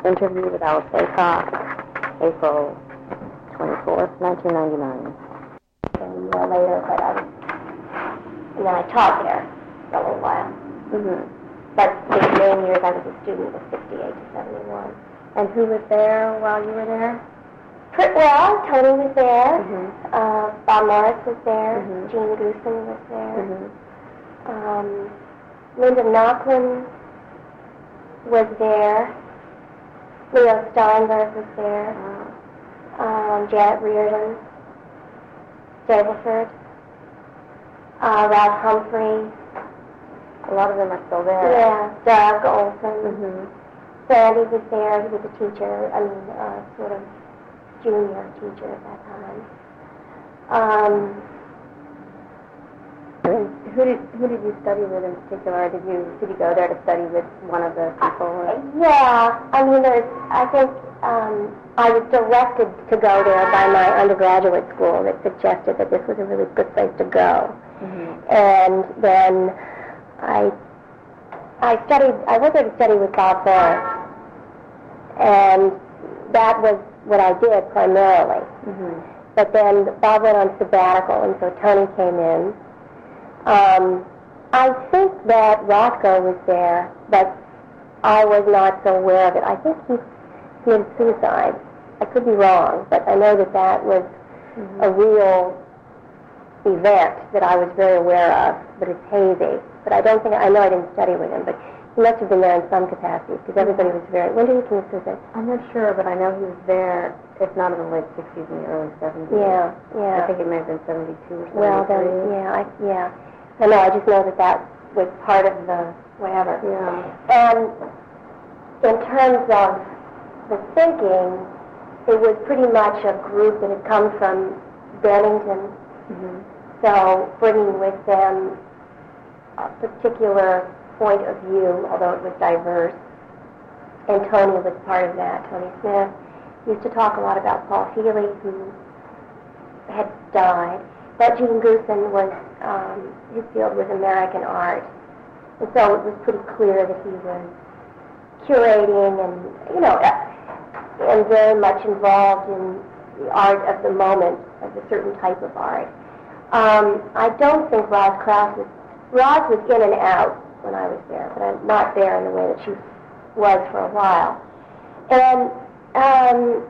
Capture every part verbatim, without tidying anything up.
interview with Alice Baycock, April twenty-fourth, nineteen ninety-nine. And a year later, but I was, and then I taught there for a little while. Mm-hmm. But the main years I was a student was sixty-eight to seventy-one. And who was there while you were there? Pretty well. Tony was there. Mm-hmm. Uh, Bob Morris was there. Mm-hmm. Jean Goosen was there. Mm-hmm. Um, Linda Nochlin was there. Leo Steinberg was there. Um, Janet Reardon. Stableford. Uh, Ralph Humphrey. A lot of them are still there. Yeah. Doug Olson. Mm-hmm. Sandy was there. He was a teacher. I mean, uh, sort of junior teacher at that time. Um, Who did who did you study with in particular? Did you did you go there to study with one of the people? Uh, yeah, I mean, there's. I think um, I was directed to go there by my undergraduate school that suggested that this was a really good place to go. Mm-hmm. And then I I studied. I went there to study with Bob Forrest, and that was what I did primarily. Mm-hmm. But then Bob went on sabbatical, and so Tony came in. Um, I think that Roscoe was there, but I was not so aware of it. I think he committed suicide. I could be wrong, but I know that that was mm-hmm. a real event that I was very aware of, but it's hazy. But I don't think, I know I didn't study with him, but he must have been there in some capacity, because everybody was very, when did he commit suicide? I'm not sure, but I know he was there, if not in the late sixties, in the early seventies. Yeah, yeah. I think it may have been seventy-two or seventy-three. Well, then, yeah, I, yeah. I know, I just know that that was part of the whatever. Yeah. And in terms of the thinking, it was pretty much a group that had come from Bennington. Mm-hmm. So bringing with them a particular point of view, although it was diverse. And Tony was part of that. Tony Smith used to talk a lot about Paul Healy, who had died. But Jean Goosen was, um, his field was American art. And so it was pretty clear that he was curating and, you know, and very much involved in the art of the moment, of a certain type of art. Um, I don't think Roz Krauss was, Roz was in and out when I was there, but I'm not there in the way that she was for a while. And um,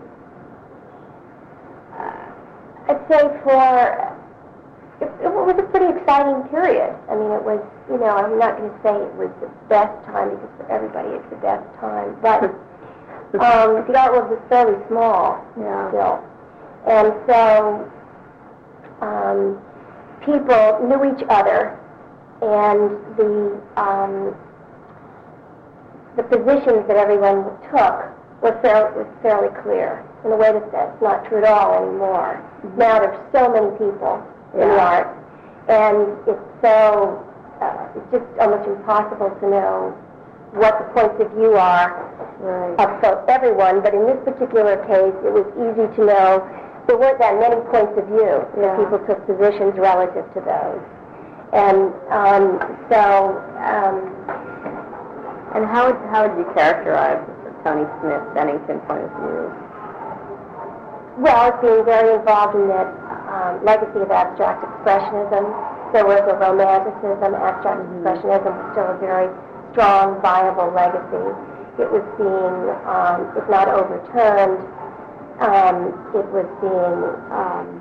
I'd say for, it, it was a pretty exciting period. I mean, it was, you know, I'm not going to say it was the best time, because for everybody it's the best time, but um, the art world was fairly small yeah. still. And so um, people knew each other, and the um, the positions that everyone took were, fair, were fairly clear, in a way that that's not true at all anymore. Mm-hmm. Now there's so many people yeah. in the arts, and it's so, uh, it's just almost impossible to know what the points of view are right. of so everyone, but in this particular case, it was easy to know there weren't that many points of view yeah. that people took positions relative to those. And um, so... Um, and how would, how would you characterize the Tony Smith Bennington point of view? Well, it's being very involved in that um, legacy of abstract expressionism. There was a romanticism. Abstract mm-hmm. expressionism was still a very strong, viable legacy. It was being, um, if not overturned, um, it was being um,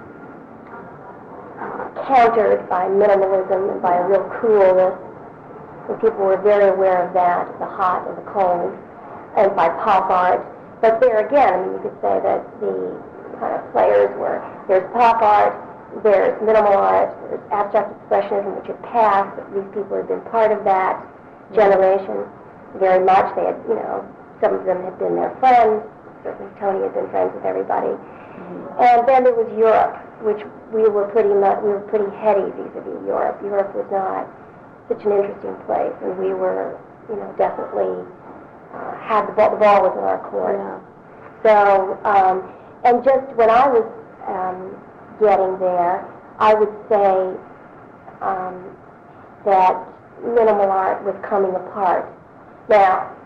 uh, countered by minimalism and by a real coolness. And people were very aware of that, the hot and the cold, and by pop art. But there again, I mean, you could say that the kind of players were, there's pop art, there's minimal art, there's abstract expressionism, which had passed, but these people had been part of that generation very much. They had, you know, some of them had been their friends. Certainly Tony had been friends with everybody. Mm-hmm. And then there was Europe, which we were pretty much, we were pretty heady vis-a-vis Europe. Europe was not such an interesting place, and we were, you know, definitely uh, had the ball, the ball was in our court. Yeah. So, um, and just when I was um, getting there, I would say um, that minimal art was coming apart. Now,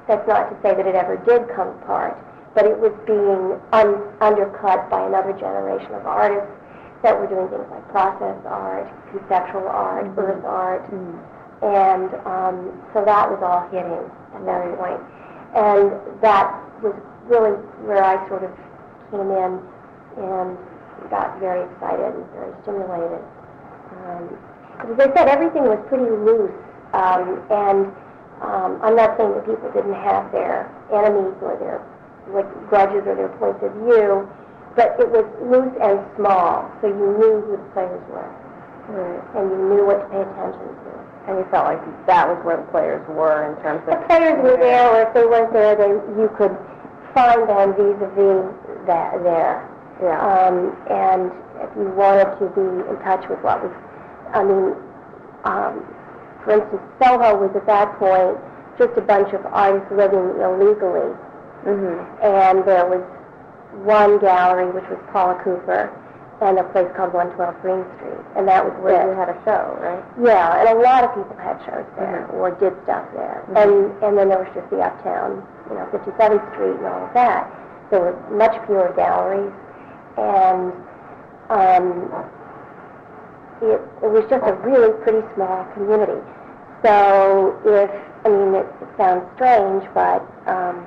that's not to say that it ever did come apart, but it was being un- undercut by another generation of artists that were doing things like process art, conceptual art, mm-hmm. earth art, mm-hmm. and um, so that was all hitting at that right. point. And that was really where I sort of came in and got very excited and very stimulated. Um, as I said, everything was pretty loose, um, and um, I'm not saying that people didn't have their enemies or their like grudges or their points of view, but it was loose and small, so you knew who the players were, right. and you knew what to pay attention to. And you felt like that was where the players were in terms of... The players were there, or if they weren't there, they, you could find them vis-a-vis that there. Yeah. Um, and if you wanted to be in touch with what was, I mean, um, for instance, Soho was at that point just a bunch of artists living illegally. Mm-hmm. And there was one gallery, which was Paula Cooper, and a place called one twelve Green Street, and that was where it. you had a show, right? Yeah, and a lot of people had shows there, mm-hmm. or did stuff there. Mm-hmm. And and then there was just the Uptown, you know, fifty-seventh Street and all of that. There were much fewer galleries, and um, it, it was just a really pretty small community. So if, I mean, it, it sounds strange, but um,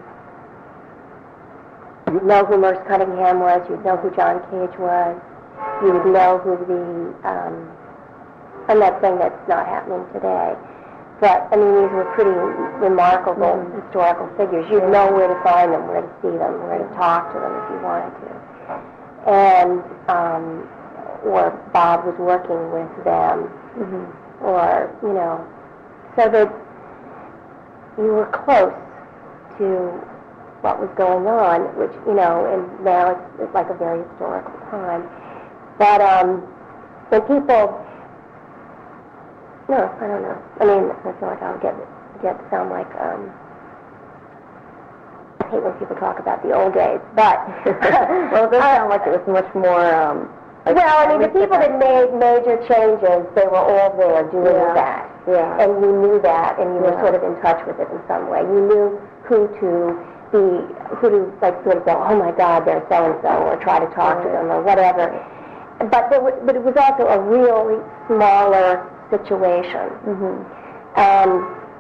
you'd know who Merce Cunningham was, you'd know who John Cage was, you would know who the, um, I'm not saying that's not happening today, but, I mean, these were pretty remarkable mm-hmm. historical figures. You'd know where to find them, where to see them, where to talk to them if you wanted to. And, um, or Bob was working with them, mm-hmm. or, you know, so that you were close to what was going on, which, you know, and now it's, it's like a very historical time. But um, when people, no, I don't know. I mean, I feel like I'll get get sound like um, I hate when people talk about the old days, but well, it does sound like it was much more. Um, like well, I mean, the people that made major changes, they were all there doing yeah. that, yeah. and you knew that, and you yeah. were sort of in touch with it in some way. You knew who to be, who to like sort of go, oh my God, they're so and so, or try to talk right. to them or whatever. But there was, but it was also a really smaller situation, mm-hmm. um,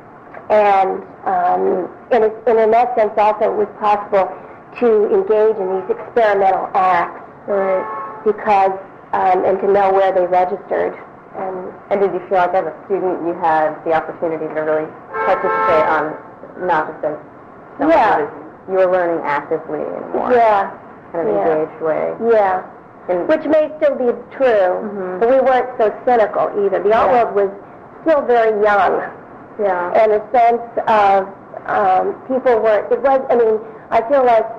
and um, in, a, and in that sense, also it was possible to engage in these experimental acts, right. because um, and to know where they registered. And and did you feel like as a student you had the opportunity to really participate on not just as someone yeah. who was, you were learning actively in a more yeah. kind of yeah. engaged way? Yeah. And which may still be true, mm-hmm. but we weren't so cynical either. The art yeah. world was still very young, yeah. in a sense of um, people were. It was. I mean, I feel like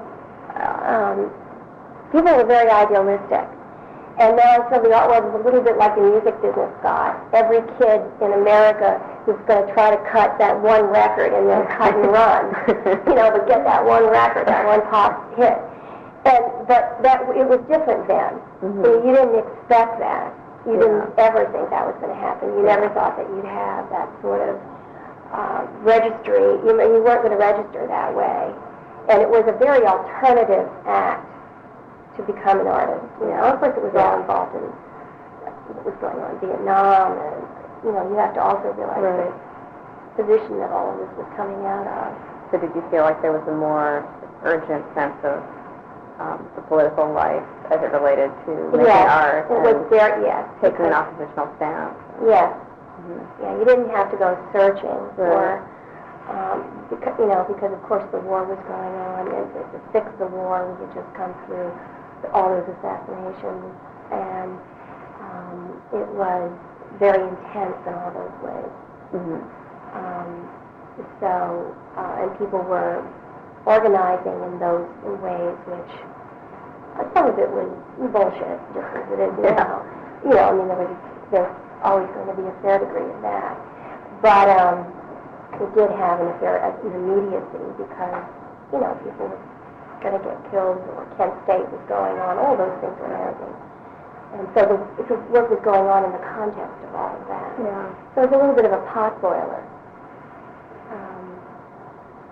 um, people were very idealistic, and now I feel the art world is a little bit like the music business got. Every kid in America is going to try to cut that one record and then cut and run, you know, but get that one record, that one pop hit. And but that it was different then. Mm-hmm. So you didn't expect that. You yeah. didn't ever think that was going to happen. You yeah. never thought that you'd have that sort of uh, registry. You know, you weren't going to register that way. And it was a very alternative act to become an artist. You know, of course it was yeah. all involved in what was going on in Vietnam, and you know, you have to also realize right. the position that all of this was coming out of. So did you feel like there was a more urgent sense of Um, the political life as it related to making yes, art it was there, yes, taking an oppositional stance? Yes. Mm-hmm. Yeah, you didn't have to go searching right. for, um, because, you know, because of course the war was going on, and to, to fix the war, we had just come through all those assassinations, and um, it was very intense in all those ways. Mm-hmm. Um, so, uh, and people were organizing in those in ways which uh, some of it was bullshit, just as it is yeah. now. You know, I mean, there was there's always going to be a fair degree of that, but um, it did have an, affair, an immediacy because you know people were going to get killed, or Kent State was going on. All those things were happening, and so the, the work was going on in the context of all of that. Yeah. So it was a little bit of a pot boiler. Um,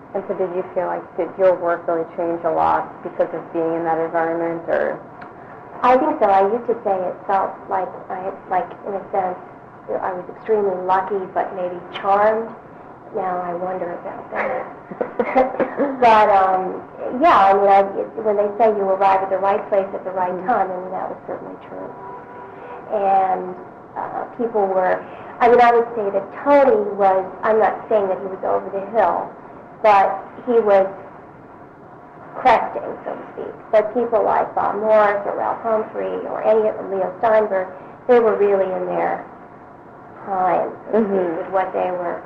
And so did you feel like, did your work really change a lot because of being in that environment, or? I think so. I used to say it felt like I had, like, in a sense, I was extremely lucky, but maybe charmed. Now I wonder about that. But, um, yeah, I mean, I, it, when they say you arrive at the right place at the right time, I mean, that was certainly true. And uh, people were, I mean, I would say that Tony was, I'm not saying that he was over the hill, but he was cresting, so to speak. But people like Bob Morris or Ralph Humphrey or any of Leo Steinberg, they were really in their prime, so to Mm-hmm. speak, with what they were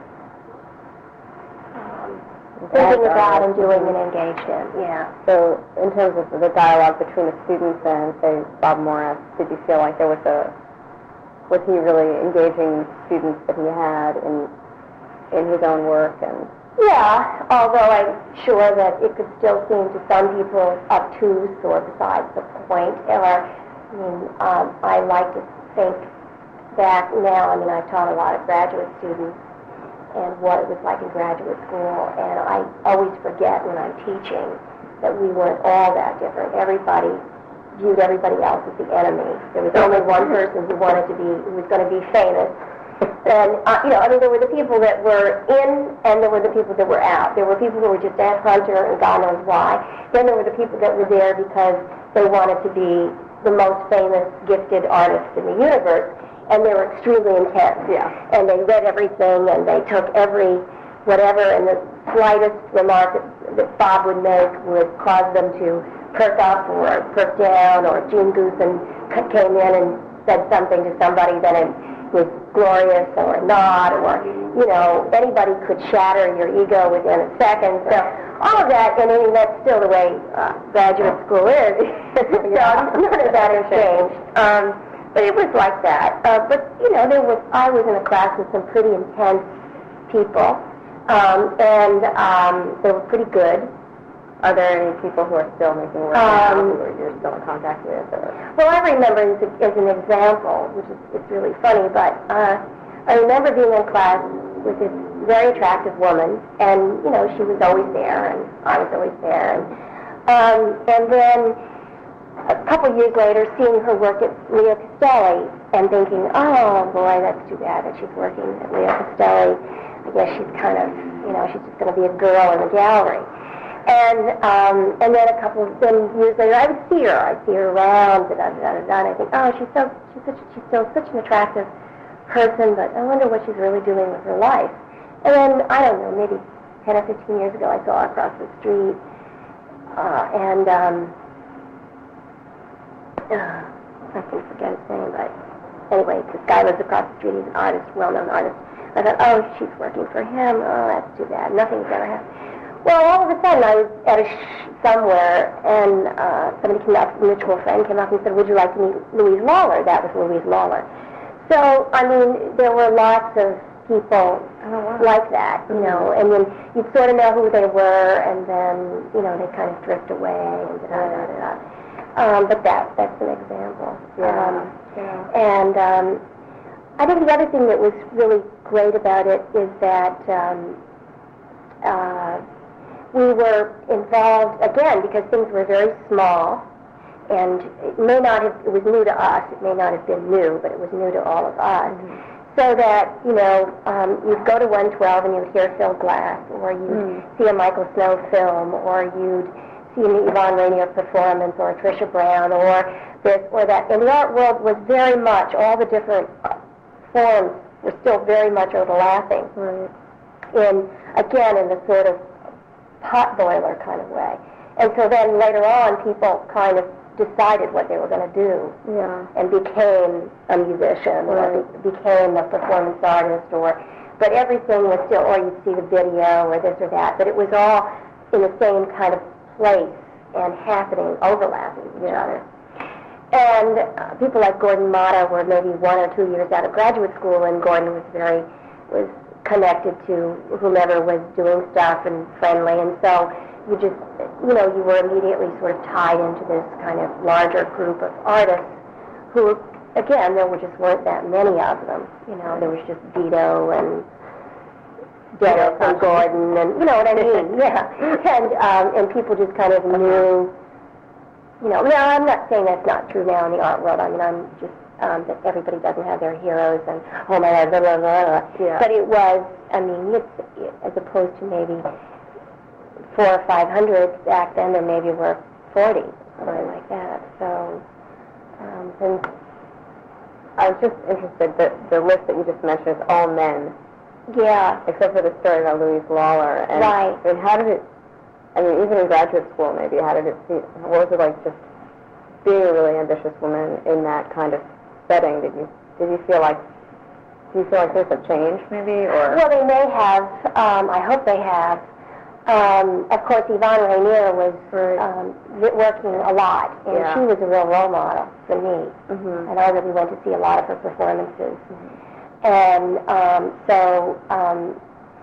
um, thinking about and doing and engaged in. Yeah. So in terms of the dialogue between the students and, say, Bob Morris, did you feel like there was a, was he really engaging students that he had in in his own work? And Yeah, although I'm sure that it could still seem to some people obtuse or besides the point. Or, I mean, um, I like to think back now, I mean, I've taught a lot of graduate students and what it was like in graduate school, and I always forget when I'm teaching that we weren't all that different. Everybody viewed everybody else as the enemy. There was only one person who wanted to be, who was going to be famous. And, uh, you know, I mean, there were the people that were in, and there were the people that were out. There were people who were just at Hunter, and God knows why. Then there were the people that were there because they wanted to be the most famous, gifted artists in the universe, and they were extremely intense. Yeah. And they read everything, and they took every whatever, and the slightest remark that, that Bob would make would cause them to perk up or perk down, or Gene Goosen came in and said something to somebody, then it was glorious or not, or, you know, anybody could shatter your ego within a second. So all of that, and I mean, that's still the way uh, graduate school is. So none of that has changed. Um, but it was like that. Uh, but, you know, there was, I was in a class with some pretty intense people, um, and um, they were pretty good. are there any people who are still making work now, Um, who you're still in contact with? Or? Well, I remember as, a, as an example, which is it's really funny, but uh, I remember being in class with this very attractive woman, and, you know, she was always there, and I was always there. And, um, and then a couple years later, seeing her work at Leo Castelli and thinking, oh, boy, that's too bad that she's working at Leo Castelli. I guess she's kind of, you know, she's just going to be a girl in the gallery. And um, and then a couple of then years later, I would see her. I'd see her around, da, da, da, da, da, and I think, oh, she's so she's such she's still such an attractive person, but I wonder what she's really doing with her life. And then I don't know, maybe ten or fifteen years ago, I saw her across the street, uh, and um, uh, I can forget his name, but anyway, this guy lives across the street. He's an artist, well-known artist. I thought, oh, she's working for him. Oh, that's too bad. Nothing's ever happened. Well, all of a sudden, I was at a sh- somewhere, and uh, somebody came up, a mutual friend came up and said, would you like to meet Louise Lawler? That was Louise Lawler. So, I mean, there were lots of people oh, wow. like that, you know, and then you'd sort of know who they were, and then, you know, they kind of drift away, and da-da-da-da-da. Um, but that, that's an example. Yeah. Um, yeah. And um, I think the other thing that was really great about it is that um, uh, we were involved, again, because things were very small, and it may not have, it was new to us, it may not have been new, but it was new to all of us. Mm-hmm. So that, you know, um, you'd go to one twelve and you'd hear Phil Glass, or you'd mm-hmm. see a Michael Snow film, or you'd see an Yvonne Rainier performance, or a Tricia Brown, or this or that. And the art world was very much, all the different forms were still very much overlapping. Right. In, again, in the sort of pot boiler kind of way. And so then later on, people kind of decided what they were going to do, yeah. and became a musician, right. or be- became a performance artist, or, but everything was still, or you'd see the video, or this or that, but it was all in the same kind of place, and happening, overlapping with each yeah. other. And uh, people like Gordon Matta were maybe one or two years out of graduate school, and Gordon was very, was connected to whomever was doing stuff and friendly, and so you just, you know, you were immediately sort of tied into this kind of larger group of artists who, again, there were just weren't that many of them. You know, there was just Vito and Dennis and Gordon, and you know what I mean, yeah. And um, and people just kind of knew, you know. Now I'm not saying that's not true now in the art world. I mean, I'm just um, that everybody doesn't have their heroes and oh my God, blah blah blah. blah. Yeah. But it was, I mean, it's as opposed to maybe four or five hundred back then, there maybe were forty, something like that. So, um, and I was just interested that the list that you just mentioned is all men. Yeah. Except for the story about Louise Lawler. And, right. I mean, how did it, I mean, even in graduate school maybe, how did it see, what was it like just being a really ambitious woman in that kind of setting? Did you, did you feel like, do you feel like there's a change maybe, or? Well, they may have, um, I hope they have. Um, of course, Yvonne Rainier was um, working a lot, and yeah. she was a real role model for me. Mm-hmm. And I really went to see a lot of her performances. Mm-hmm. And um, so, um,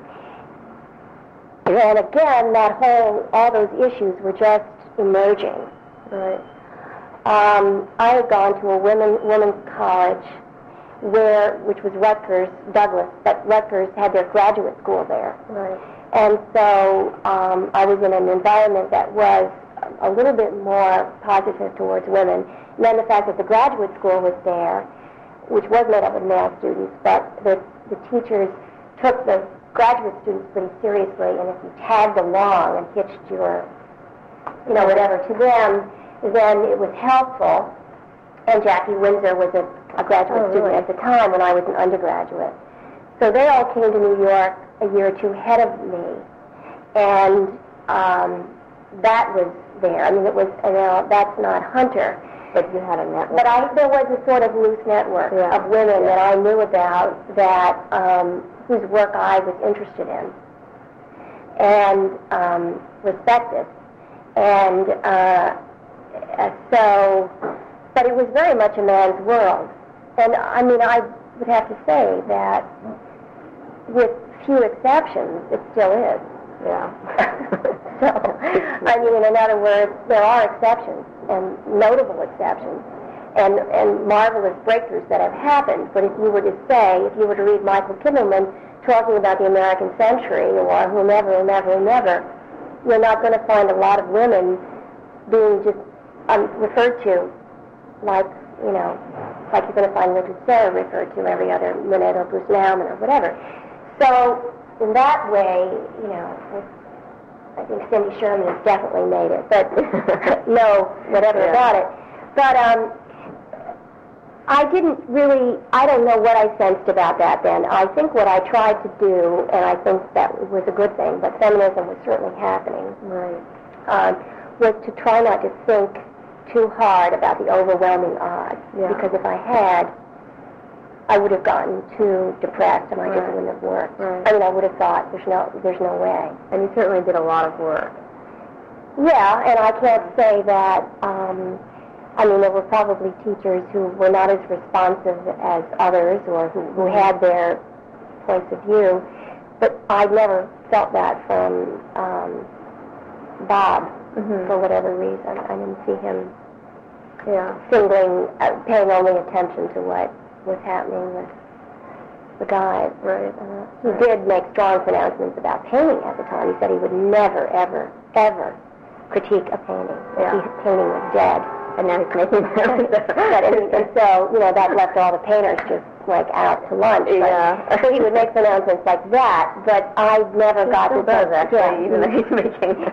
and again, that whole, all those issues were just emerging. Right. Um, I had gone to a women, women's college, where, which was Rutgers, Douglas, but Rutgers had their graduate school there. Right. And so um, I was in an environment that was a little bit more positive towards women. And then the fact that the graduate school was there, which was made up of male students, but the, the teachers took the graduate students pretty seriously, and if you tagged along and hitched your, you know, whatever to them, then it was helpful. And Jackie Windsor was a, a graduate oh, student really? at the time when I was an undergraduate. So they all came to New York a year or two ahead of me, and um, that was there. I mean, it was, you know, that's not Hunter. But you had a network. But I, there was a sort of loose network yeah. of women yeah. that I knew about, that um, whose work I was interested in and um, respected. And uh, so, but it was very much a man's world. And I mean, I would have to say that with few exceptions, it still is. Yeah. So, I mean, in other words, there are exceptions, and notable exceptions, and, and marvelous breakthroughs that have happened. But if you were to say, if you were to read Michael Kimmelman talking about the American century, or whomever, whomever, whomever, you're not going to find a lot of women being just um, referred to like, you know, like you're going to find Richard Serra referred to every other minute, or Bruce Nauman, or whatever. So, in that way, you know, I think Cindy Sherman has definitely made it, but no, whatever yeah. about it. But um, I didn't really, I don't know what I sensed about that then. I think what I tried to do, and I think that was a good thing, but feminism was certainly happening, right. um, was to try not to think too hard about the overwhelming odds. Yeah. Because if I had, I would have gotten too depressed, and I right. just wouldn't have worked. Right. I mean, I would have thought, there's no, there's no way. And you certainly did a lot of work. Yeah, and I can't say that, um, I mean, there were probably teachers who were not as responsive as others, or who, who had their points of view, but I never felt that from um, Bob, mm-hmm. for whatever reason. I didn't see him yeah. singling, uh, paying only attention to what was happening with the guys. Right. Uh, he did make strong pronouncements about painting at the time. He said he would never, ever, ever critique a painting. Yeah. His painting was dead. And now he's making them. But, and, and so, you know, that left all the painters just, like, out to lunch. But, yeah. So he would make pronouncements like that, but I never he got still to... does, actually, yeah. even though he's making them.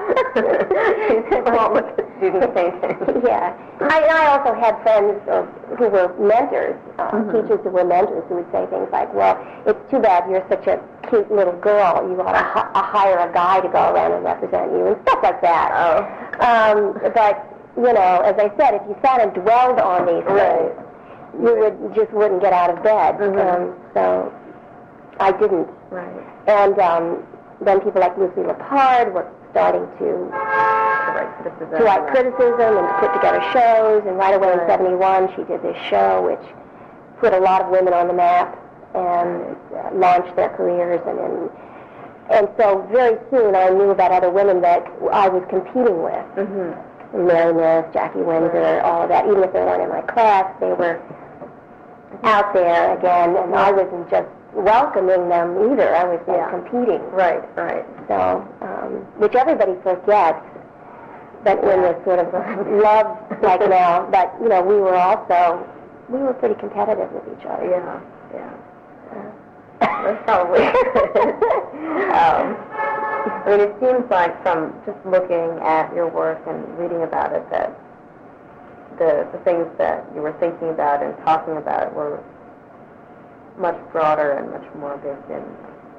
He's won't look at students painting. Yeah. I, I also had friends uh, who were mentors, uh, mm-hmm. teachers who were mentors, who would say things like, well, it's too bad you're such a cute little girl. You ought to h- hire a guy to go around and represent you, and stuff like that. Oh. Um, but, you know, as I said, if you sat and dwelled on these right. things, you would just wouldn't get out of bed. Mm-hmm. Um, so I didn't. Right. And um, then people like Lucy Lepard were starting to To write criticism. to write criticism and to put together shows, and right away Right. in seventy-one she did this show which put a lot of women on the map and uh, launched their careers, and, and and so very soon I knew about other women that I was competing with. Mm-hmm. Mary Miss, Jackie Windsor, Right. all of that. Even if they weren't in my class, they were out there again, and I was in just welcoming them either. I was like Yeah. competing. Right, right. So, um, which everybody forgets, but in Yeah. this sort of love like now. But you know, we were also we were pretty competitive with each other. Yeah, yeah. That's probably. um, I mean, it seems like from just looking at your work and reading about it that the the things that you were thinking about and talking about were much broader and much more based in,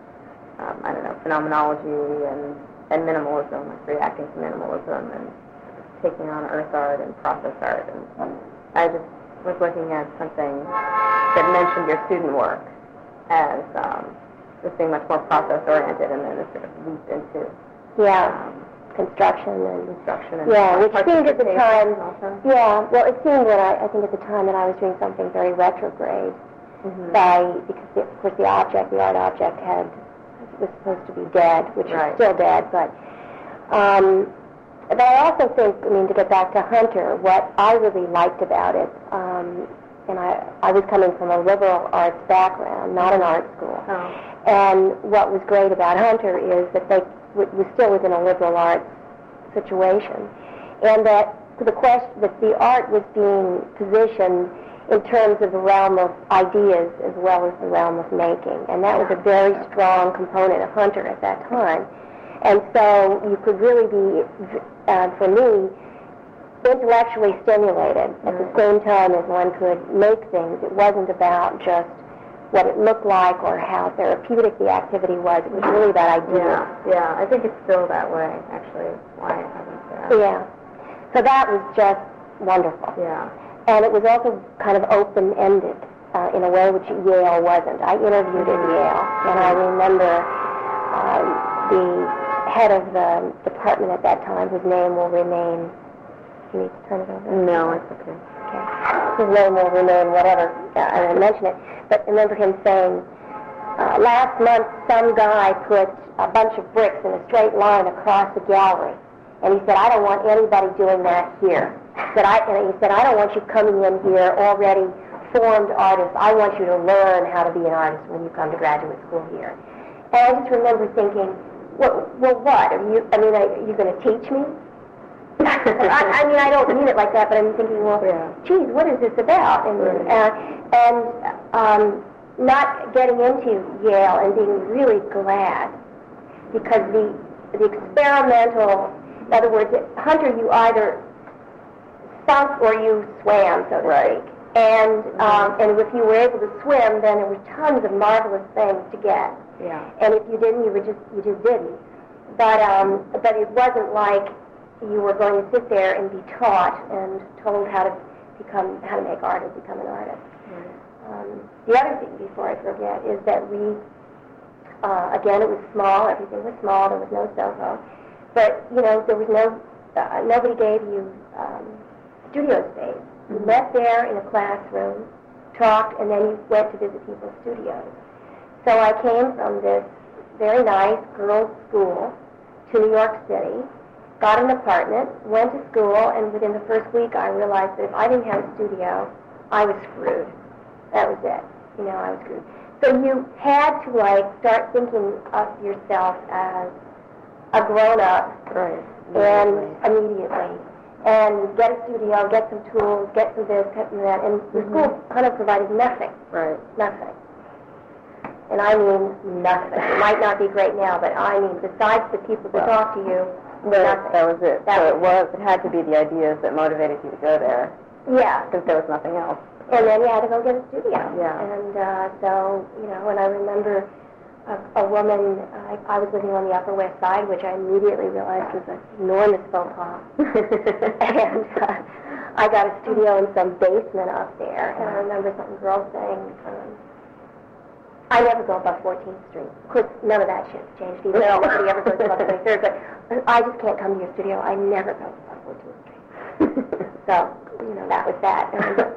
um, I don't know, phenomenology and, and minimalism, like reacting to minimalism and taking on earth art and process art. And I just was looking at something that mentioned your student work as um, this being much more process-oriented, and then this sort of leap into Yeah, um, construction and construction and yeah, which seemed at the time. also. Yeah, well, it seemed that I, I think at the time that I was doing something very retrograde. Mm-hmm. By because the, of course the object, the art object, had was supposed to be dead, which Right. is still dead. But um, but I also think, I mean, to get back to Hunter, what I really liked about it, um, and I I was coming from a liberal arts background, not an art school, Oh. and what was great about Hunter is that they w- was still within a liberal arts situation, and that the question that the art was being positioned in terms of the realm of ideas as well as the realm of making. And that was a very strong component of Hunter at that time. And so you could really be, uh, for me, intellectually stimulated at the same time as one could make things. It wasn't about just what it looked like or how therapeutic the activity was. It was really about ideas. Yeah, yeah. I think it's still that way, actually. Why I haven't. Uh, Yeah. So that was just wonderful. Yeah. And it was also kind of open-ended uh, in a way which Yale wasn't. I interviewed at Yale, and I remember um, the head of the department at that time, whose name will remain. You need to turn it over? No, it's okay. Okay. His name will remain whatever, uh, I won't mention it. But I remember him saying, uh, last month some guy put a bunch of bricks in a straight line across the gallery. And he said, I don't want anybody doing that here. Said I, and he said, I don't want you coming in here already formed artists. I want you to learn how to be an artist when you come to graduate school here. And I just remember thinking, well, well what? Are you, I mean, are you going to teach me? I, I mean, I don't mean it like that, but I'm thinking, well, Yeah. geez, what is this about? And, Right. uh, and um, not getting into Yale and being really glad because the the experimental, in other words, Hunter, you either sunk or you swam, so to Right. speak. And um, and if you were able to swim, then there were tons of marvelous things to get. Yeah. And if you didn't, you were just you just didn't. But um, but it wasn't like you were going to sit there and be taught and told how to become how to make art or become an artist. Right. Um, the other thing, before I forget, is that we uh, again it was small. Everything was small. There was no Soho, but you know there was no uh, nobody gave you um, studio space. You met there in a classroom, talked, and then you went to visit people's studios. So I came from this very nice girls' school to New York City, got an apartment, went to school, and within the first week I realized that if I didn't have a studio, I was screwed. That was it. You know, I was screwed. So you had to, like, start thinking of yourself as a grown-up, Right. and immediately, and get a studio, get some tools, get some this, get some that, and the school kind of provided nothing, Right. nothing. And I mean nothing. It might not be great now, but I mean, besides the people that talk to you, That, nothing. that was it. That so was it was. It had to be the ideas that motivated you to go there, Yeah. because there was nothing else. And then you had to go get a studio. Yeah. And uh, so, you know, and I remember a, a woman, I, I was living on the Upper West Side, which I immediately realized was an enormous faux pas. and uh, I got a studio in some basement up there, and I remember some girl saying, um, I never go above fourteenth Street. Of course, none of that shit's changed either. Nobody ever goes above twenty-third, but I just can't come to your studio. I never go above fourteenth Street. So, you know, that was that.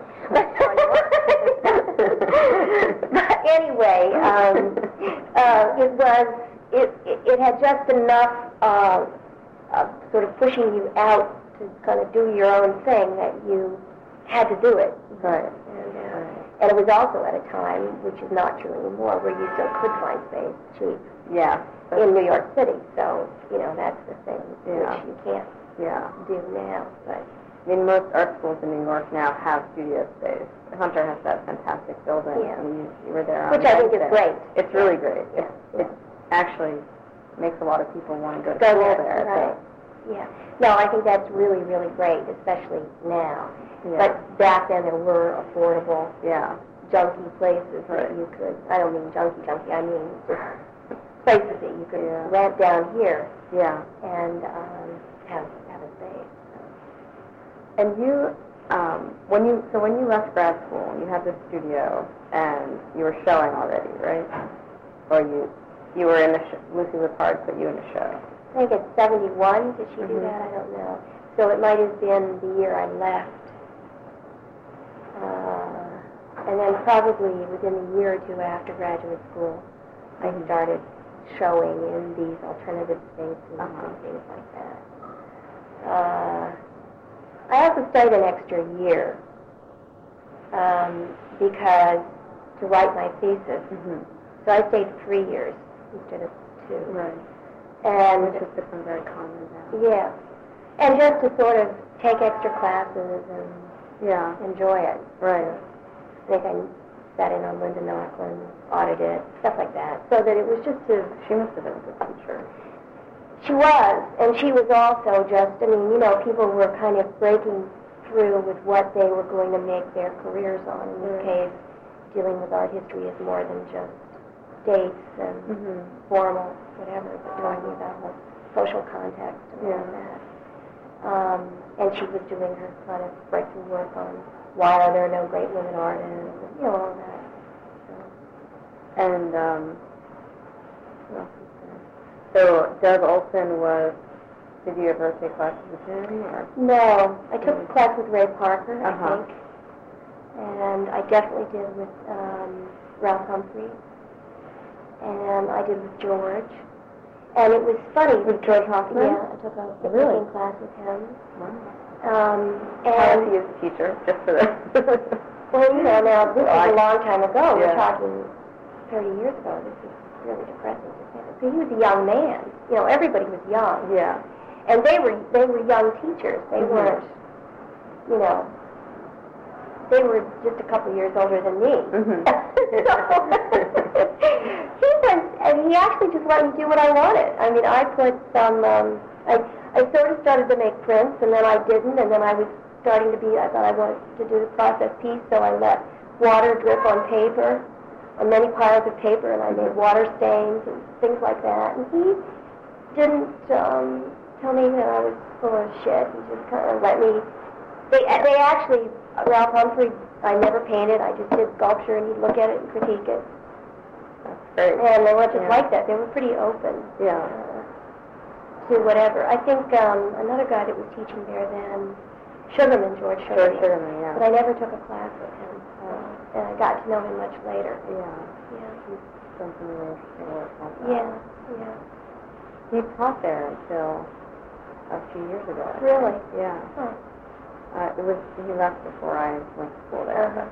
But anyway, um, uh, it was, it, it, it had just enough uh, of sort of pushing you out to kind of do your own thing that you had to do it. Right. And, uh, And it was also at a time, which is not true anymore, where you still could find space cheap. Yeah. In New York City, so, you know, that's the thing, Yeah. which you can't yeah. do now, but... I mean, most art schools in New York now have studio space. Hunter has that fantastic building, Yeah. and you, you were there on Which I think is Wednesday. great. It's really great. Yeah. It, Yeah. it actually makes a lot of people want to go to Go school there, there. right. Yeah. No, I think that's really, really great, especially now. Yeah. But back then there were affordable, yeah. junky places Right. that you could, I don't mean junky, junky, I mean just places that you could Yeah. rent down here Yeah. and um, have, have a space. And you, um, when you, so when you left grad school, you had this studio, and you were showing already, right? Or you, you were in the sh- Lucy Lippard put you in a show. I think it's seventy-one, did she do Mhm. that? I don't know. So it might have been the year I left. Uh, and then probably within a year or two after graduate school, I started showing in these alternative spaces Uh-huh. and things like that. Uh, I also stayed an extra year um, because to write my thesis. Mm-hmm. So I stayed three years instead of two. Right. And Which has become very common now. yeah, and just to sort of take extra classes and Yeah. enjoy it. Right. I think I sat in on Linda Nochlin, audited, stuff like that, so that it was just to... She must have been a good teacher. She was, and she was also just, I mean, you know, people were kind of breaking through with what they were going to make their careers on. In this Right. case, dealing with art history is more than just dates and Mm-hmm. formal, whatever, but talking about the social context and all Yeah. that. Um, and she was doing her kind of breakthrough work on why are there no great women artists, and, you know, all that. So. And, um, what else is there? So, Doug Olson was, did you ever take classes with him, or? No, I took a class with Ray Parker, I Uh-huh. think, and I definitely did with um, Ralph Humphrey, and I did with George. And it was funny. With George Hoffman? Yeah, I took a Really? cooking class with him. Wow. Um, How and was he as a teacher, just for the... well, you know, now this Well, I- was a long time ago. Yeah. We're talking thirty years ago. This is really depressing to say. So he was a young man. You know, everybody was young, Yeah. and they were they were young teachers. They Mhm. weren't, you know, they were just a couple years older than me. Mhm. So, he was, and he actually just let me do what I wanted. I mean, I put some, um, I, I sort of started to make prints, and then I didn't, and then I was starting to be, I thought I wanted to do the process piece, so I let water drip on paper, on many piles of paper, and I made water stains and things like that. And he didn't um, tell me that I was full of shit. He just kind of let me, they, they actually, Ralph Humphrey, I never painted, I just did sculpture, and he'd look at it and critique it. That's great. And they weren't just Yeah. like that. They were pretty open Yeah. uh, to whatever. I think um, another guy that was teaching there then, Sugarman, George George Sugarman. Sugarman, yeah. But I never took a class with him, uh, and I got to know him much later. Yeah. Yeah, He's done some really interesting work on that. yeah, yeah. He taught there until a few years ago. Really? Yeah. Huh. Uh, it was, he left before I went to school there. Uh-huh.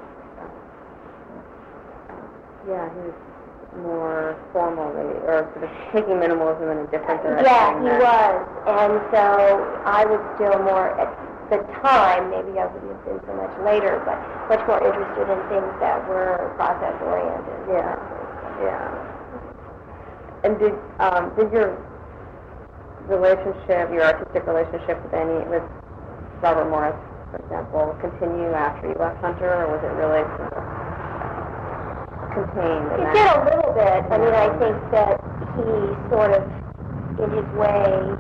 Yeah, he was more formally, or sort of taking minimalism in a different direction. Yeah, he than- was, and so I was still more, at the time, maybe I wouldn't have been so much later, but much more interested in things that were process-oriented. Yeah, yeah. And did, um, did your relationship, your artistic relationship with any, with Robert Morris, for example, continue after you left Hunter, or was it really sort of contained in It that? did a little bit. I mean, I think that he sort of, in his way,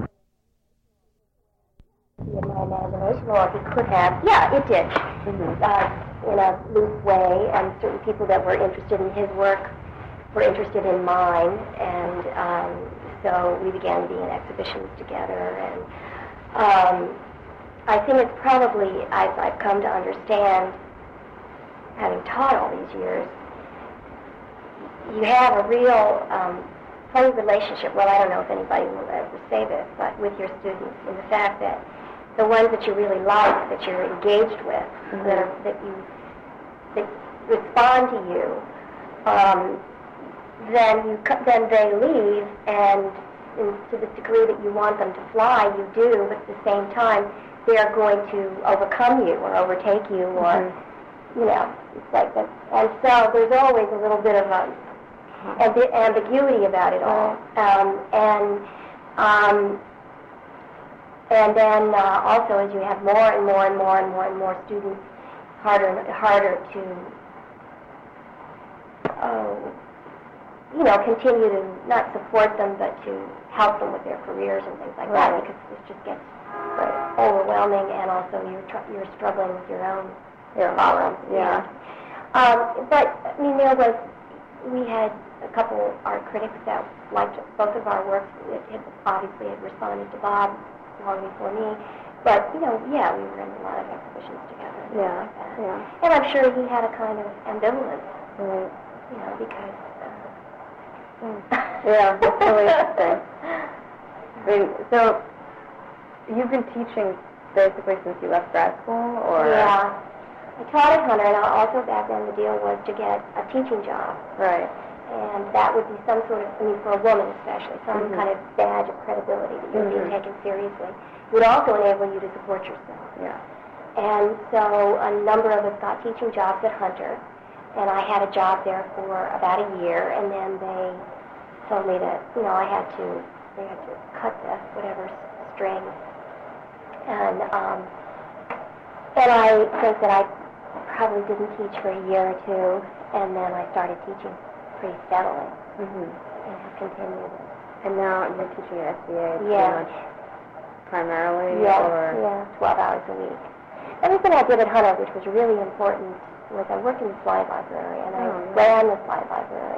in my imagination, or he could have, yeah, it did, Mhm. uh, in a loose way, and certain people that were interested in his work were interested in mine, and um, so we began being in exhibitions together, and um, I think it's probably, I've, I've come to understand, having taught all these years, you have a real um, funny relationship, well, I don't know if anybody will ever say this, but with your students, in the fact that the ones that you really like, that you're engaged with, Mhm. that, are, that you, that respond to you, um, then you then they leave, and in, to the degree that you want them to fly, you do, but at the same time, they are going to overcome you or overtake you, or, mm-hmm. you know, it's like that. And so there's always a little bit of a, a bit ambiguity about it all. Um, and um, and then uh, also, as you have more and more and more and more and more students, harder and harder to, oh, you know, continue to not support them, but to help them with their careers and things like right. that, because this just gets right. overwhelming, and also you're tr- you're struggling with your own your problems. Yeah. yeah. Um, but I mean, there was we had a couple art critics that liked both of our works. It, it obviously had responded to Bob long before me, but you know, yeah, we were in a lot of exhibitions together. And yeah. Like that. Yeah. And I'm sure he had a kind of ambivalence, right. you know, because. Yeah, that's really interesting. I mean, so you've been teaching basically since you left grad school, or? Yeah. I taught at Hunter, and also back then the deal was to get a teaching job. Right. And that would be some sort of, I mean, for a woman especially, some mm-hmm. kind of badge of credibility that you're mm-hmm. being taken seriously. It would also enable you to support yourself. Yeah. And so a number of us got teaching jobs at Hunter, and I had a job there for about a year, and then they told me that, you know, I had to, they had to cut the whatever strings. And, um, and I think that I probably didn't teach for a year or two, and then I started teaching pretty steadily. Mm-hmm. And have continued. And now you're teaching at S B A pretty yeah. much primarily? Yeah, or? yeah, twelve hours a week. Everything I did at Hunter, which was really important, was I worked in the slide library, and I oh, yeah. ran the slide library.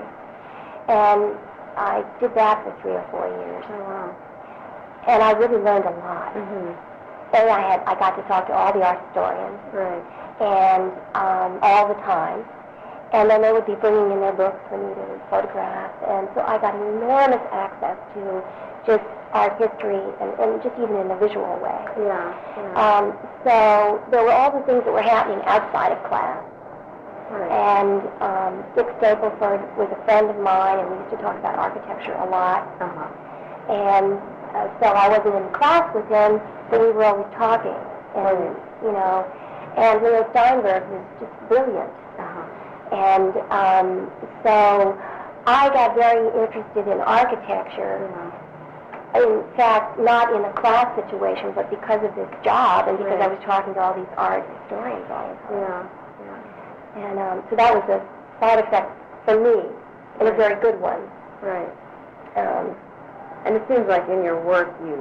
And I did that for three or four years. Oh, wow. And I really learned a lot. Mm-hmm. And I had I got to talk to all the art historians. Right. And um, all the time. And then they would be bringing in their books for me to photograph. And so I got enormous access to just art history, and, and just even in a visual way. Yeah. yeah. Um, so there were all the things that were happening outside of class. Right. And um, Dick Stapleford was a friend of mine, and we used to talk about architecture a lot. Uh-huh. And uh, so I wasn't in class with him, but we were always talking. And, you know, and Leo Steinberg was just brilliant. Uh-huh. And um, so I got very interested in architecture. Yeah. In fact, not in a class situation, but because of this job, and because right. I was talking to all these art historians all the time. Yeah. And um, so that was a side effect for me, and a very good one. Right. Um, and it seems like in your work, you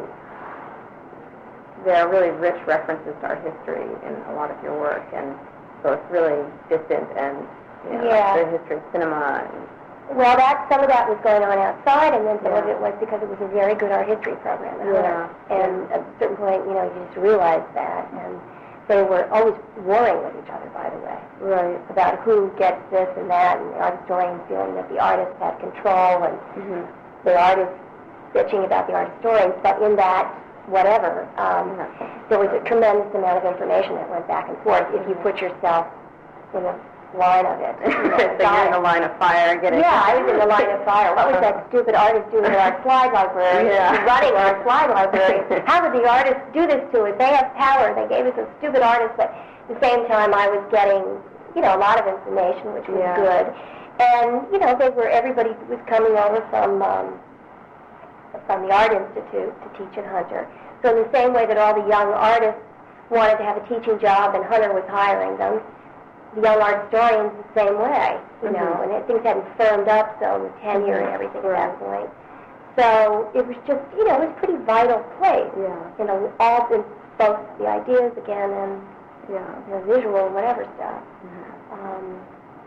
there are really rich references to art history in a lot of your work, and so it's really distant and you know, yeah. the history of cinema. And, well, that some of that was going on outside, and then some yeah. of it was because it was a very good art history program. At yeah. And at a certain point, you know, you just realized that, and they were always warring with each other, by the way. Right. About who gets this and that, and the art historians feeling that the artists had control, and mm-hmm. the artists bitching about the art historians. But in that, whatever, um, yeah. there was a tremendous amount of information that went back and forth if you put yourself in a line of it. You know, so you're in the line of fire, getting. Yeah, I was in the line of fire. What was that stupid artist doing in our slide library? Yeah. Running our slide library. How did the artists do this to us? They have power. They gave us a stupid artist, but at the same time, I was getting, you know, a lot of information, which was yeah. good. And you know, they were everybody was coming over from um, from the Art Institute to teach at Hunter. So in the same way that all the young artists wanted to have a teaching job, and Hunter was hiring them, the young art historians the same way, you mm-hmm. know, and it, things hadn't firmed up, so with tenure and everything at that point. So it was just, you know, it was a pretty vital place. Yeah. You know, all in both the ideas again and yeah. the visual, whatever stuff. Mm-hmm. Um,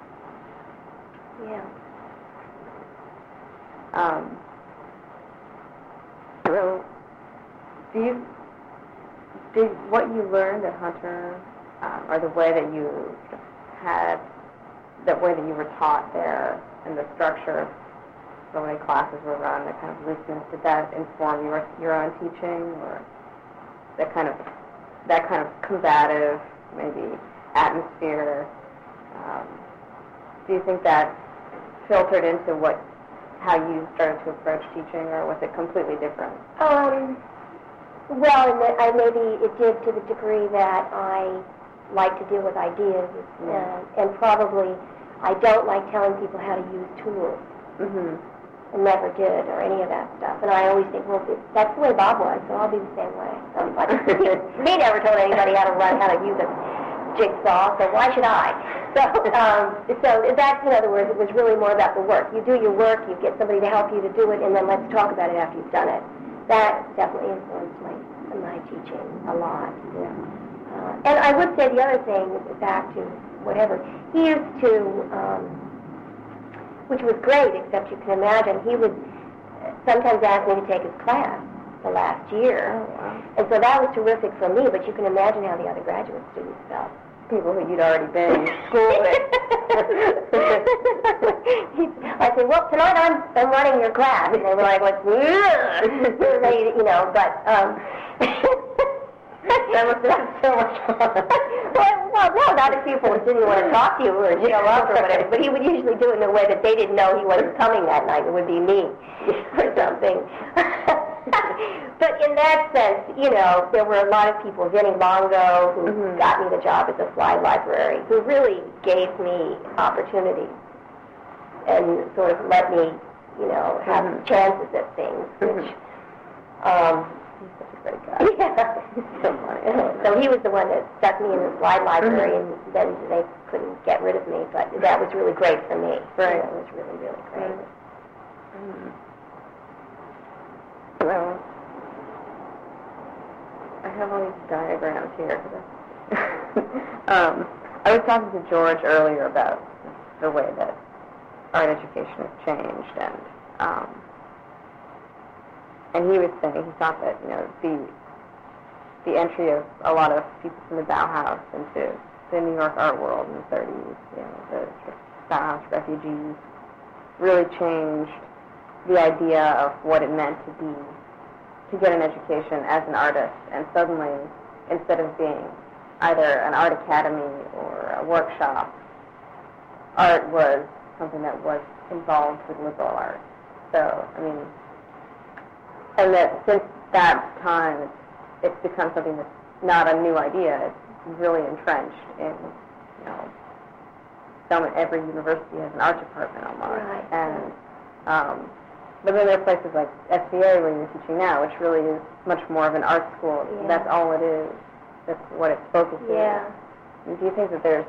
yeah. Um, so, do you, did what you learned at Hunter, um, or the way that you had, the way that you were taught there, and the structure of the way classes were run, the kind of looseness, did that inform your your own teaching, or that kind of that kind of combative, maybe atmosphere? Um, do you think that filtered into what, how you started to approach teaching, or was it completely different? Um, well, and I, maybe it did to the degree that I like to deal with ideas, Mm. and, and probably I don't like telling people how to use tools. Mm-hmm. I never did, or any of that stuff. And I always think, well, if that's the way Bob was, so I'll be the same way. So like, he never told anybody how to run, how to use a jigsaw, so why should I? So, um, so that's, in other words, it was really more about the work. You do your work, you get somebody to help you to do it, and then let's talk about it after you've done it. That definitely influenced my my teaching a lot. Yeah. Uh, and I would say the other thing, back to whatever, he used to, um, which was great, except you can imagine, he would sometimes ask me to take his class the last year. Oh, wow. And so that was terrific for me, but you can imagine how the other graduate students felt. People who you'd already been in school with. I said, well, tonight I'm, I'm running your class. And they were like, like they, you know, but... Um, that must have been so much fun. well, well, no, not if people didn't want to talk to you or show up or whatever, but he would usually do it in a way that they didn't know he wasn't coming that night. It would be me or something. But in that sense, you know, there were a lot of people, Vinnie Longo, who Mm-hmm. got me the job at the Fly Library, who really gave me opportunities and sort of let me, you know, have Mhm. chances at things, which... Um, He's such a great guy. yeah. So funny. So he was the one that stuck me in the Fly Library, Mhm. and then they couldn't get rid of me, but that was really great for me. Right. That was really, really great. Mm. Well, I have all these diagrams here. um, I was talking to George earlier about the way that art education has changed, and um, and he was saying he thought that, you know, the the entry of a lot of people from the Bauhaus into the New York art world in the thirties, you know, the Bauhaus refugees, really changed the idea of what it meant to be, to get an education as an artist, and suddenly, instead of being either an art academy or a workshop, art was something that was involved with liberal art. So, I mean, and that since that time, it's, it's become something that's not a new idea. It's really entrenched in, you know, so many, every university has an art department almost. Right. And, um, but then there are places like S V A where you're teaching now, which really is much more of an art school. Yeah. That's all it is. That's what its focus Yeah. is. Do you think that there's...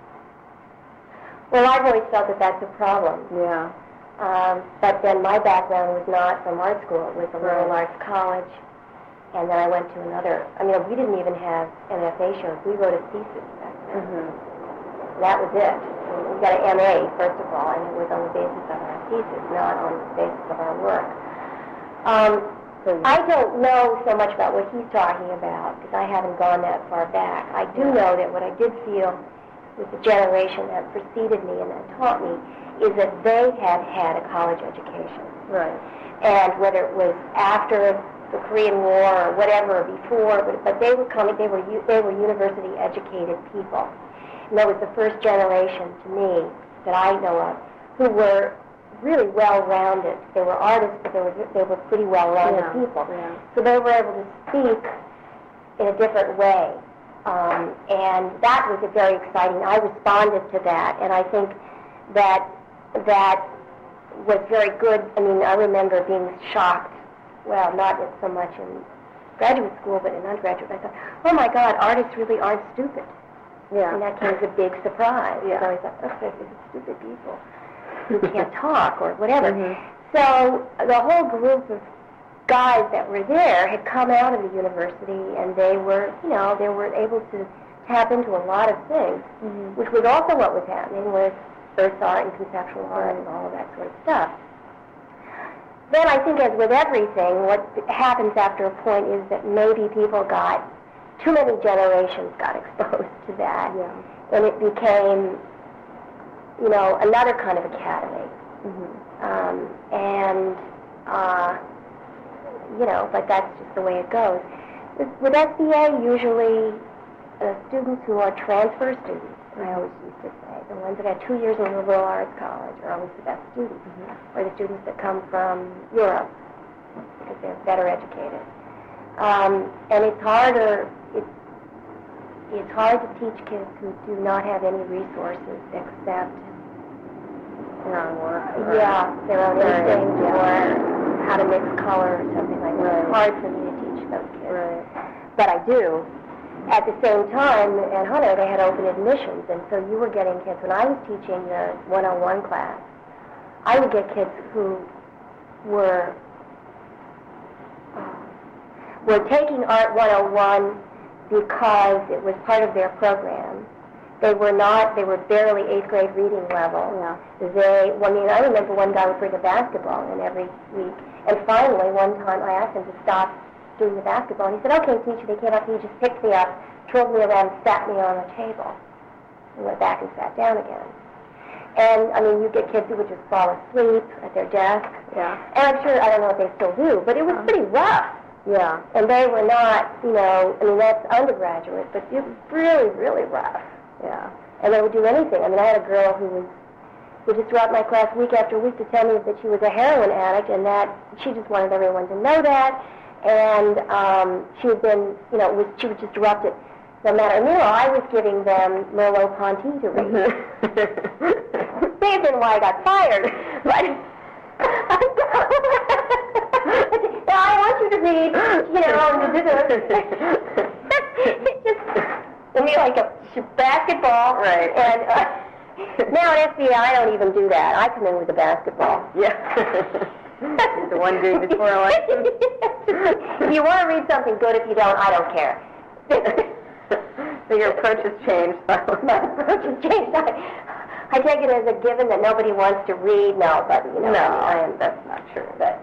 Well, I've always felt that that's a problem. Yeah. Um, but then my background was not from art school. It was a liberal Right. arts college. And then I went to another. I mean, we didn't even have M F A shows. We wrote a thesis back then. Mm-hmm. That was it. We got an M A, first of all, and it was on the basis of our thesis, not on the basis of our work. Um, So, I don't know so much about what he's talking about, because I haven't gone that far back. I do know that what I did feel with the generation that preceded me and that taught me is that they had had a college education. right. And whether it was after the Korean War or whatever, before, but, but they were coming, they were u- they were university educated people. And that was the first generation to me that I know of who were really well-rounded. They were artists, but they were they were pretty well-rounded Yeah, people. yeah. So they were able to speak in a different way, um, and that was a very exciting. I responded to that, and I think that that was very good. I mean, I remember being shocked. Well, not so much in graduate school, but in undergraduate. I thought, oh my God, artists really aren't stupid. Yeah. And that came as a big surprise. Yeah. So I thought, oh, these are stupid people who can't talk or whatever. Mhm. So the whole group of guys that were there had come out of the university, and they were, you know, they were able to tap into a lot of things, Mhm. which was also what was happening with earth art and conceptual art and all of that sort of stuff. Then I think, as with everything, what happens after a point is that maybe people got, too many generations got exposed to that, Yeah. and it became, you know, another kind of academy. Mm-hmm. Um, and, uh, you know, but that's just the way it goes. With, with S B A, usually uh, students who are transfer students, I always used to say. The ones that had two years in a liberal arts college are always the best students, mm-hmm. or the students that come from Europe, because they're better educated. Um, and it's harder, it's, it's hard to teach kids who do not have any resources except their own work. Yeah, their own instinct, yeah. or how to mix color or something like that. It's hard for me to teach those kids. Right. But I do. At the same time, at Hunter, they had open admissions, and so you were getting kids. When I was teaching the one oh one class, I would get kids who were uh, were taking Art one oh one because it was part of their program. They were not, they were barely eighth grade reading level. Yeah. They, well, I mean, I remember one guy would bring a basketball in every week, and finally, one time I asked him to stop doing the basketball, and he said, okay, teacher. They came up, and he just picked me up, twirled me around, and sat me on the table, and went back and sat down again. And, I mean, you get kids who would just fall asleep at their desk. Yeah. And I'm sure, I don't know if they still do, but it was Uh-huh. pretty rough. Yeah. And they were not, you know, I mean, that's undergraduate, but it was really, really rough. Yeah. And they would do anything. I mean, I had a girl who was, would just throughout my class week after week to tell me that she was a heroin addict, and that she just wanted everyone to know that. And um, she had been, you know, was, she would just erupt it no matter. And meanwhile, I was giving them Merleau-Ponty to read. May have been why I got fired, but no, I want you to read, you know, it just, I mean, like a basketball. Right. And uh, now at S B A, I don't even do that. I come in with a basketball. Yeah. The one day before election. If you want to read something good, if you don't, I don't care. So your approach has changed. My approach has changed. I, I take it as a given that nobody wants to read. No, but you know, no, I am. That's not true. But,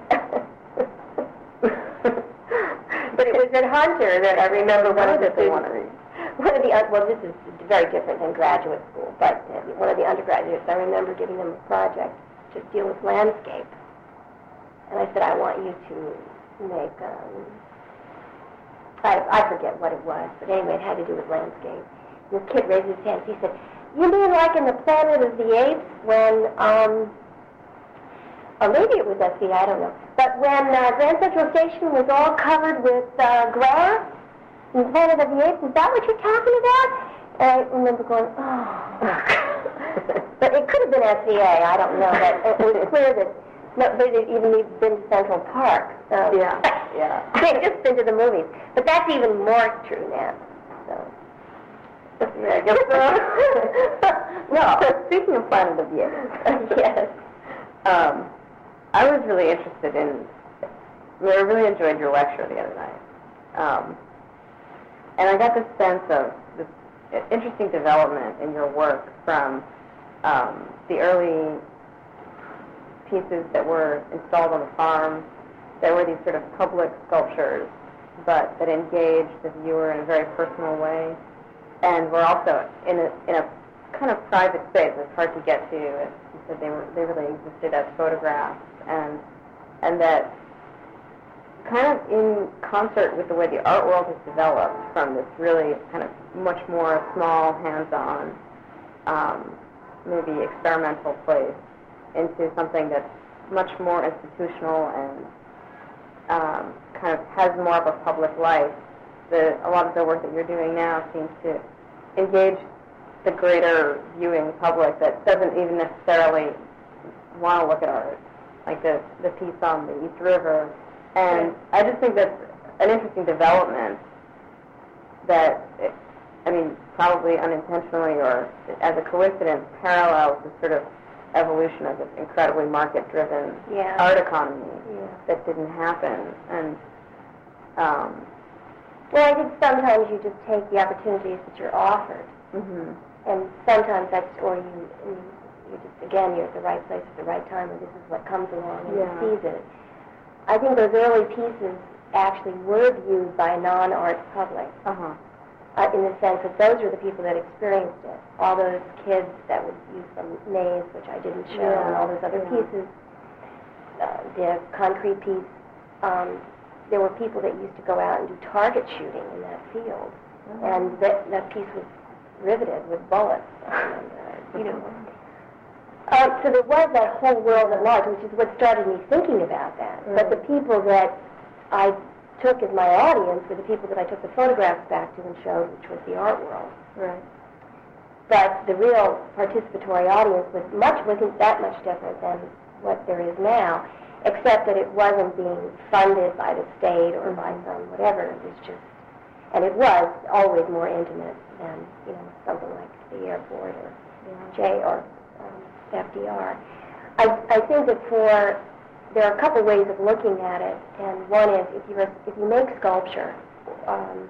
but it was at Hunter that I remember one of the they want to read. One of the uh, well, this is very different than graduate school, but uh, one of the undergraduates, I remember giving them a project to deal with landscape. And I said, I want you to make, um, I, I forget what it was, but anyway, it had to do with landscape. And this kid raised his hand. He said, you mean like in the Planet of the Apes when, um, or maybe it was S V I, I don't know, but when uh, Grand Central Station was all covered with uh, grass in the Planet of the Apes, is that what you're talking about? And I remember going, oh. But it could have been S V A, I don't know, but it was clear that no, they didn't even even been to Central Park. So. Yeah, yeah. They'd just been to the movies. But that's even more true now. So. Yeah, I guess so. No, speaking of Planet of the Apes. Yes. Um, I was really interested in, I, mean, I really enjoyed your lecture the other night. Um, and I got this sense of this interesting development in your work from um, the early pieces that were installed on the farm, that were these sort of public sculptures, but that engaged the viewer in a very personal way, and were also in a, in a kind of private space. It's hard to get to. As you said, they were they really existed as photographs, and and that kind of in concert with the way the art world has developed from this really kind of much more small, hands-on, um, maybe experimental place, into something that's much more institutional and um, kind of has more of a public life. The, a lot of the work that you're doing now seems to engage the greater viewing public that doesn't even necessarily want to look at art, like the, the piece on the East River. And I just think that's an interesting development that, it, I mean, probably unintentionally or as a coincidence, parallels the sort of evolution of this incredibly market-driven yeah. art economy yeah. that didn't happen. And um, well, I think sometimes you just take the opportunities that you're offered, mm-hmm. and sometimes that's, or you, you just, again, you're at the right place at the right time, and this is what comes along and yeah. you seize it. I think those early pieces actually were viewed by a non-art public. Uh-huh. Uh, in the sense that those are the people that experienced it. All those kids that would use some maze, which I didn't show, yeah. and all those other yeah. pieces, uh, the concrete piece, um, there were people that used to go out and do target shooting in that field. Mm-hmm. And that, that piece was riveted with bullets. And, uh, you know. Uh, so there was that whole world at large, which is what started me thinking about that. Mm. But the people that I took as my audience were the people that I took the photographs back to and showed, which was the art world. Right. But the real participatory audience was much wasn't that much different than what there is now, except that it wasn't being funded by the state or by some whatever. It was just, and it was always more intimate than, you know, something like the airport or Yeah. J or um, F D R. I, I think that for there are a couple ways of looking at it, and one is if you if you make sculpture um,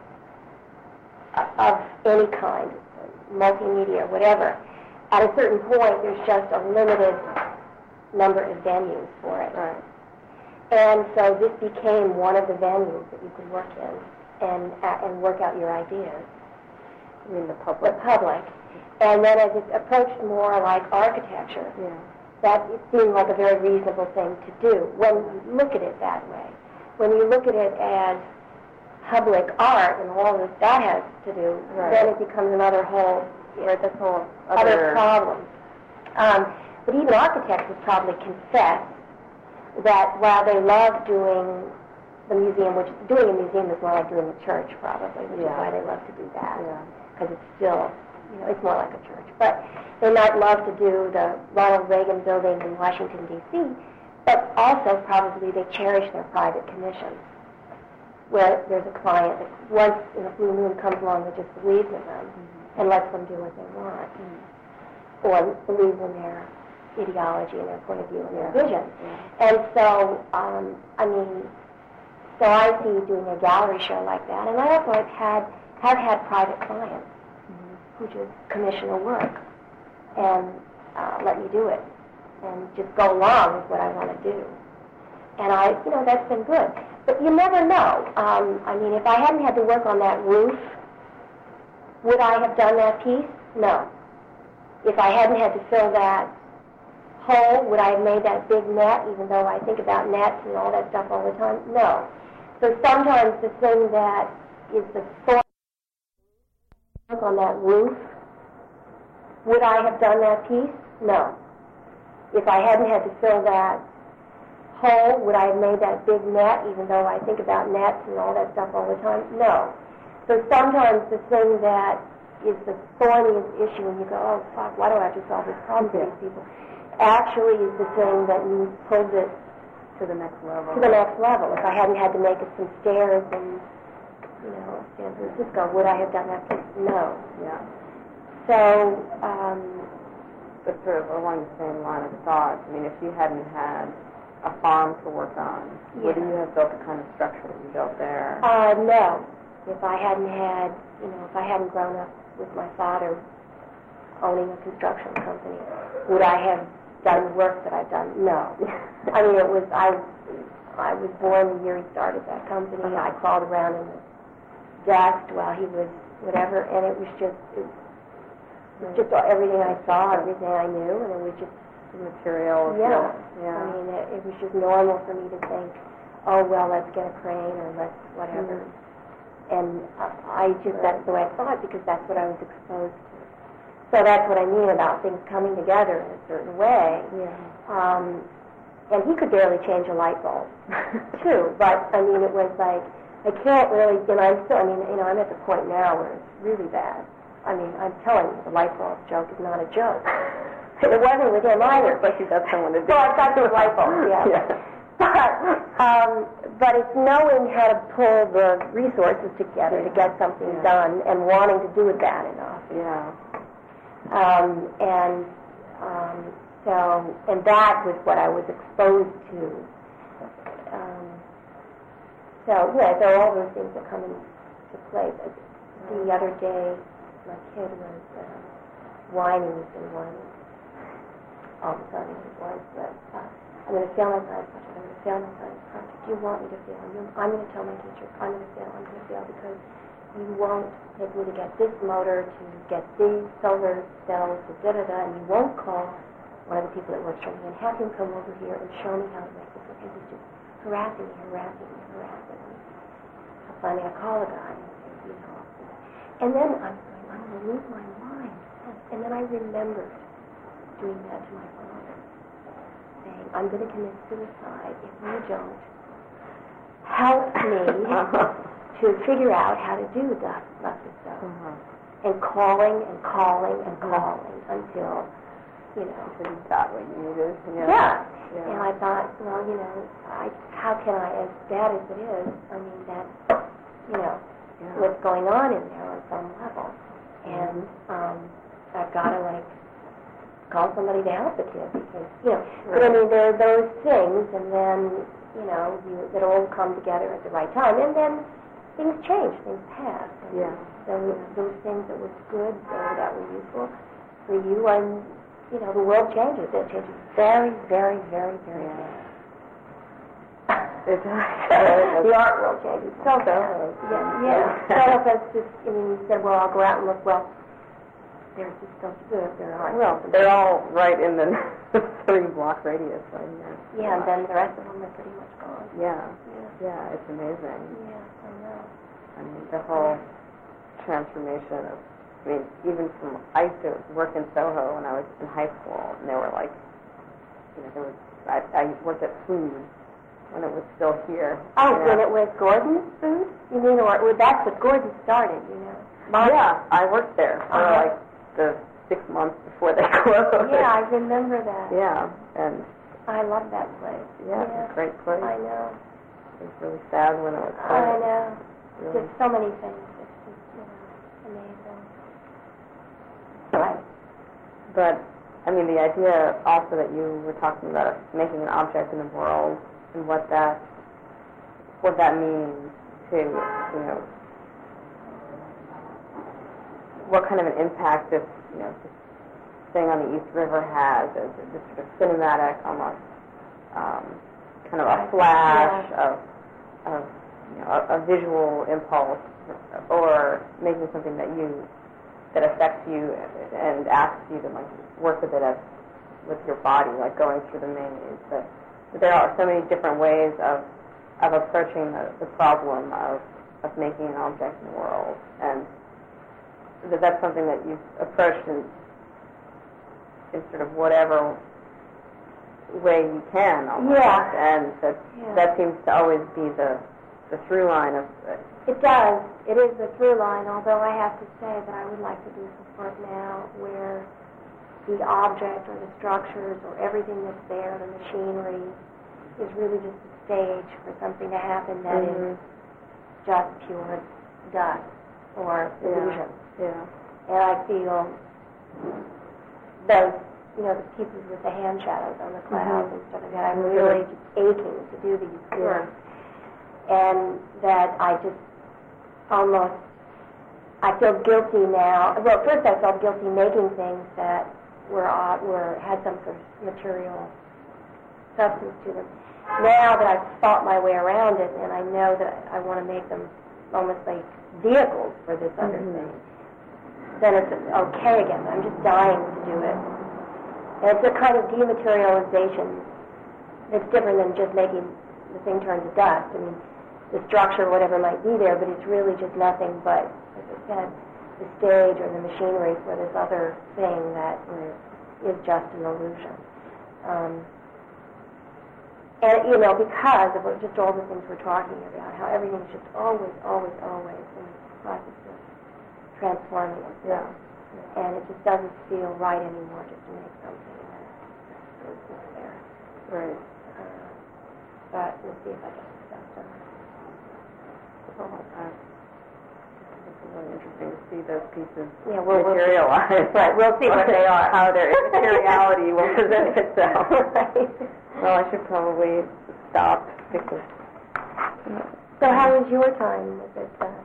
of any kind, multimedia, whatever, at a certain point there's just a limited number of venues for it. Right. And so this became one of the venues that you could work in and uh, and work out your ideas. I mean the public. The public. And then as it approached more like architecture, Yeah. that it seemed like a very reasonable thing to do when you look at it that way. When you look at it as public art and all that that has to do, Right. then it becomes another whole, Right, that's whole other, other problem. Um, but even architects would probably confess that while they love doing the museum, which doing a museum is more like doing a church probably, which Yeah. is why they love to do that, Yeah. because it's still, you know, it's more like a church. But they might love to do the Ronald Reagan building in Washington, D C, but also probably they cherish their private commissions, where there's a client that once in a blue moon comes along that just believes in them mm-hmm. and lets them do what they want, mm-hmm. or believes in their ideology and their point of view and their yeah. vision. Yeah. And so, um, I mean, so I see doing a gallery show like that, and I also have had, have had private clients who just commission a work and uh, let me do it and just go along with what I want to do. And I, you know, that's been good. But you never know. Um, I mean, if I hadn't had to work on that roof, would I have done that piece? No. If I hadn't had to fill that hole, would I have made that big net, even though I think about nets and all that stuff all the time? No. So sometimes the thing that is the thought on that roof, would I have done that piece? No. If I hadn't had to fill that hole, would I have made that big net, even though I think about nets and all that stuff all the time? No. So sometimes the thing that is the thorniest issue, and you go, oh, fuck, why do I have to solve this problem for these people, actually is the thing that you pulled it to the next level. To the next level. If I hadn't had to make it some stairs and you know, San Francisco, would I have done that piece? No. Yeah. So, um, but sort of along the same line of thought, I mean, if you hadn't had a farm to work on, yeah. would you have built the kind of structure that you built there? Uh, no. If I hadn't had, you know, if I hadn't grown up with my father owning a construction company, would I have done the work that I've done? No. I mean, it was, I, I was born the year he started that company. Uh-huh. I crawled around in the dust while he was whatever, and it was just it was just everything I saw, everything I knew, and it was just material. Yeah, yeah. I mean, it, it was just normal for me to think, oh well, let's get a crane or let's whatever, mm-hmm. and I, I just right. that's the way I thought because that's what I was exposed to. So that's what I mean about things coming together in a certain way. Yeah. Um, and he could barely change a light bulb, too. But I mean, it was like. I can't really, you know, I'm still, I mean, you know, I'm at the point now where it's really bad. I mean, I'm telling you, the light bulb joke is not a joke. It wasn't with him either. But you've got someone to do. Well, I've got those light bulbs, yeah. yeah. But, um, but it's knowing how to pull the resources together to get something yeah. done and wanting to do it bad enough. Yeah. Um, and um, so, and that was what I was exposed to. Um, So, yeah, there are all those things that come into play. But the other day, my kid was uh, whining and whining. All of a sudden it was, but uh, I'm going to fail my science project. I'm going to fail my science project. You want me to fail? You, I'm going to tell my teacher, I'm going to fail. I'm going to fail because you won't take me to get this motor, to get these solar cells, to da-da-da, and you won't call one of the people that works for me and have him come over here and show me how to make this. Because he's just harassing me, harassing me, harassing me. So finally I call the guy and say, you know, and then I'm going, I'm going to lose my mind. And then I remembered doing that to my father, saying, I'm going to commit suicide if you don't help me to figure out how to do that Lefty-So. Uh-huh. And calling and calling and calling until, you know. Until you got what you needed. Yeah. yeah. yeah. And I thought, well, you know, I, how can I, as bad as it is, I mean, that's, you know, yeah. what's going on in there on some level. And um, I've got to, like, call somebody to help the kid because, you know, right. but I mean, there are those things, and then, you know, you, that all come together at the right time, and then things change, things pass. And yeah. Those, those things that were good or that were useful for you, and, you know, the world changes. It changes very, very, very, very fast. It does. The art world changes so fast. Yeah, yeah. Some of us just, I mean, said, well, I'll go out and look. Well, there's just stuff to do. There are. Well, they're all right in the three block radius right here. Yeah, and then the rest of them are pretty much gone. Yeah. Yeah, yeah it's amazing. Yeah, I know. I mean, the whole transformation of, I mean, even from, I used to work in Soho when I was in high school, and they were like, you know, there was, I, I worked at Food when it was still here. Oh, you know? when it was Gordon's Food? You mean, or well, that's what Gordon started, you know? My yeah, I worked there for uh-huh. like the six months before they closed. Yeah, I remember that. Yeah, and I love that place. Yeah, yeah. It's a great place. I know. It was really sad when it was closed. I know. Really. Just so many things. It's just, you know, amazing. Right. But, I mean, the idea also that you were talking about making an object in the world and what that, what that means to, you know, what kind of an impact this, you know, this thing on the East River has, as this sort of cinematic, almost um, kind of a flash yeah. of, of you know, a, a visual impulse, or making something that you, that affects you and asks you to like work with it as, with your body, like going through the maze. But, but there are so many different ways of of approaching the, the problem of of making an object in the world, and that that's something that you've approached in, in sort of whatever way you can, almost. Yeah. And that yeah. that seems to always be the the through line of it. It does. It is the through line, although I have to say that I would like to do some work now where the object or the structures or everything that's there, the machinery, is really just a stage for something to happen that mm-hmm. is just pure dust or illusion. Yeah. yeah. And I feel those, you know, the pieces with the hand shadows on the clouds mm-hmm. and stuff like that, I'm really just aching to do these works. Yeah. And that I just almost, I feel guilty now. Well, first I felt guilty making things that were uh, were had some sort of material substance to them. Now that I've thought my way around it, and I know that I want to make them almost like vehicles for this other mm-hmm. thing, then it's okay again. I'm just dying to do it. And it's a kind of dematerialization that's different than just making the thing turn to dust. I mean, the structure, whatever might be there, but it's really just nothing but, as I said, the stage or the machinery for this other thing that is just an illusion. Um, and, you know, because of just all the things we're talking about, how everything's just always, always, always in the process of transforming itself. Yeah. And it just doesn't feel right anymore just to make something that is just there. Right. Uh, but we'll see if I get the stuff done. Oh, uh, it's really interesting to see those pieces yeah, we'll, materialize. We'll, right, we'll see what they are. How their materiality will present itself. Right. Well, I should probably stop because. So, how was your time with this? Uh,